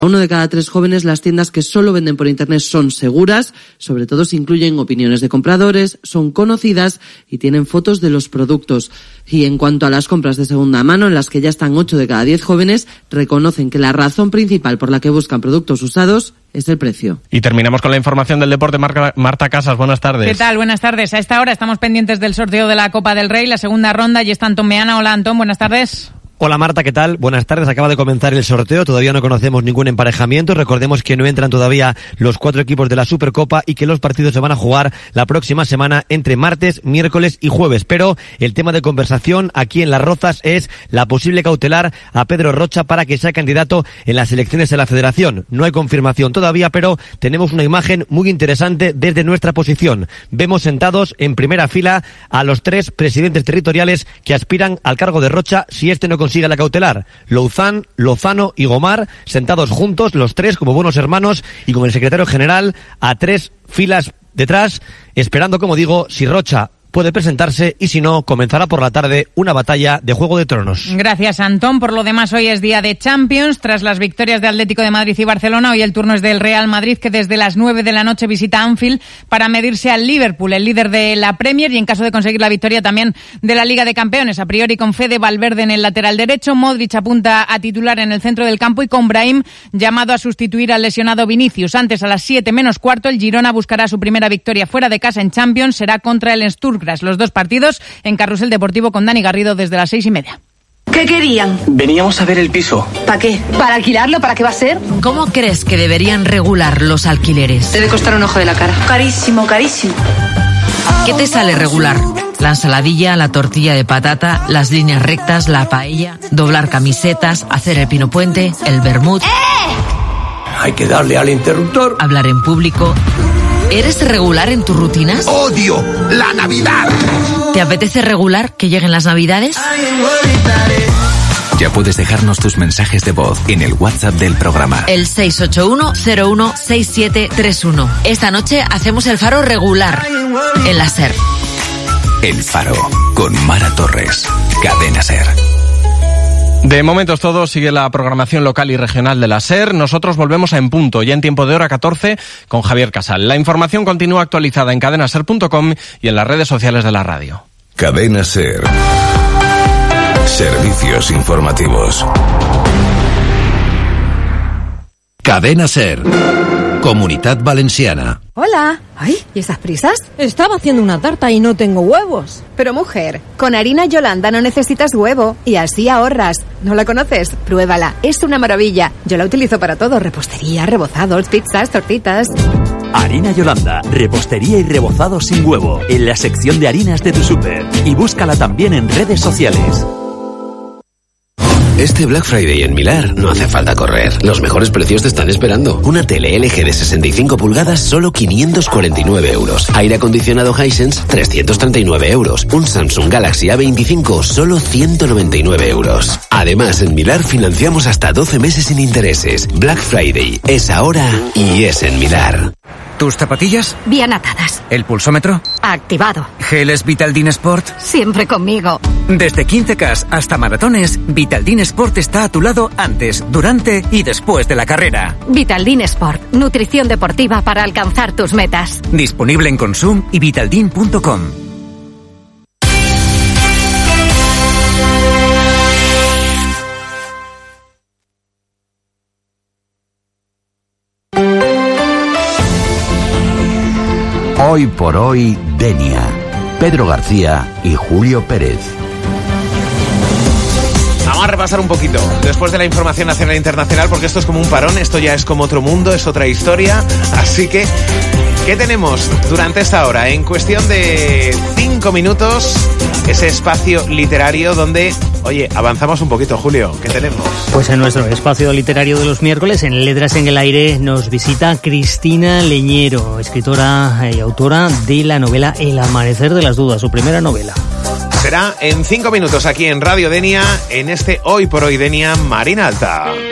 1 de cada 3 jóvenes, las tiendas que solo venden por internet son seguras, sobre todo si incluyen opiniones de compradores, son conocidas y tienen fotos de los productos. Y en cuanto a las compras de segunda mano, en las que ya están 8 de cada 10 jóvenes, reconocen que la razón principal por la que buscan productos usados es el precio. Y terminamos con la información del deporte. Marta Casas, buenas tardes. ¿Qué tal? Buenas tardes. A esta hora estamos pendientes del sorteo de la Copa del Rey, la segunda ronda, y está Antón Meana. Hola, Antón, buenas tardes. Hola Marta, ¿qué tal? Buenas tardes. Acaba de comenzar el sorteo, todavía no conocemos ningún emparejamiento. Recordemos que no entran todavía los 4 equipos de la Supercopa y que los partidos se van a jugar la próxima semana entre martes, miércoles y jueves. Pero el tema de conversación aquí en Las Rozas es la posible cautelar a Pedro Rocha para que sea candidato en las elecciones de la Federación. No hay confirmación todavía, pero tenemos una imagen muy interesante desde nuestra posición. Vemos sentados en primera fila a los 3 presidentes territoriales que aspiran al cargo de Rocha si este no consigue la cautelar. Louzán, Lozano y Gomar, sentados juntos, los 3 como buenos hermanos y con el secretario general a 3 filas detrás, esperando, como digo, si Rocha puede presentarse y si no, comenzará por la tarde una batalla de Juego de Tronos. Gracias, Antón. Por lo demás, hoy es día de Champions. Tras las victorias de Atlético de Madrid y Barcelona, hoy el turno es del Real Madrid, que desde las 9 de la noche visita Anfield para medirse al Liverpool, el líder de la Premier, y en caso de conseguir la victoria también de la Liga de Campeones. A priori con Fede Valverde en el lateral derecho, Modric apunta a titular en el centro del campo y con Brahim llamado a sustituir al lesionado Vinicius. Antes, a las 7 menos cuarto, el Girona buscará su primera victoria fuera de casa en Champions. Será contra el Sturm. Los 2 partidos en Carrusel Deportivo con Dani Garrido desde las 6:30. ¿Qué querían? Veníamos a ver el piso. ¿Para qué? ¿Para alquilarlo? ¿Para qué va a ser? ¿Cómo crees que deberían regular los alquileres? Debe costar un ojo de la cara. Carísimo, carísimo. ¿Qué te sale regular? La ensaladilla, la tortilla de patata, las líneas rectas, la paella, doblar camisetas, hacer el pino puente, el vermut. Hay que darle al interruptor. Hablar en público. ¿Eres regular en tus rutinas? ¡Odio la Navidad! ¿Te apetece regular que lleguen las Navidades? Ya puedes dejarnos tus mensajes de voz en el WhatsApp del programa. El 681-016731. Esta noche hacemos el Faro regular en la SER. El Faro, con Mara Torres. Cadena SER. De momento es todo, sigue la programación local y regional de la SER. Nosotros volvemos a En Punto, ya en tiempo de hora 14, con Javier Casal. La información continúa actualizada en cadenaser.com y en las redes sociales de la radio. Cadena SER. Servicios informativos. Cadena SER. Comunitat Valenciana. Hola. Ay, ¿y esas prisas? Estaba haciendo una tarta y no tengo huevos. Pero mujer, con harina Yolanda no necesitas huevo y así ahorras. ¿No la conoces? Pruébala, es una maravilla. Yo la utilizo para todo, repostería, rebozados, pizzas, tortitas. Harina Yolanda, repostería y rebozado sin huevo, en la sección de harinas de tu súper. Y búscala también en redes sociales. Este Black Friday en Milar no hace falta correr. Los mejores precios te están esperando. Una tele LG de 65 pulgadas, solo 549 euros. Aire acondicionado Hisense, 339 euros. Un Samsung Galaxy A25, solo 199 euros. Además, en Milar financiamos hasta 12 meses sin intereses. Black Friday es ahora y es en Milar. ¿Tus zapatillas? Bien atadas. ¿El pulsómetro? Activado. ¿Geles Vitaldin Sport? Siempre conmigo. Desde 15K hasta maratones, Vitaldin Sport está a tu lado antes, durante y después de la carrera. Vitaldin Sport, nutrición deportiva para alcanzar tus metas. Disponible en Consum y vitaldin.com. Hoy por hoy, Denia. Pedro García y Julio Pérez. Vamos a repasar un poquito después de la información nacional e internacional, porque esto es como un parón, esto ya es como otro mundo, es otra historia. Así que, ¿qué tenemos durante esta hora? En cuestión de 5 minutos, ese espacio literario donde, oye, avanzamos un poquito, Julio. ¿Qué tenemos? Pues en nuestro espacio literario de los miércoles, en Letras en el Aire, nos visita Cristina Leñero, escritora y autora de la novela El amanecer de las dudas, su primera novela. Será en 5 minutos aquí en Radio Denia, en este Hoy por Hoy Denia Marina Alta.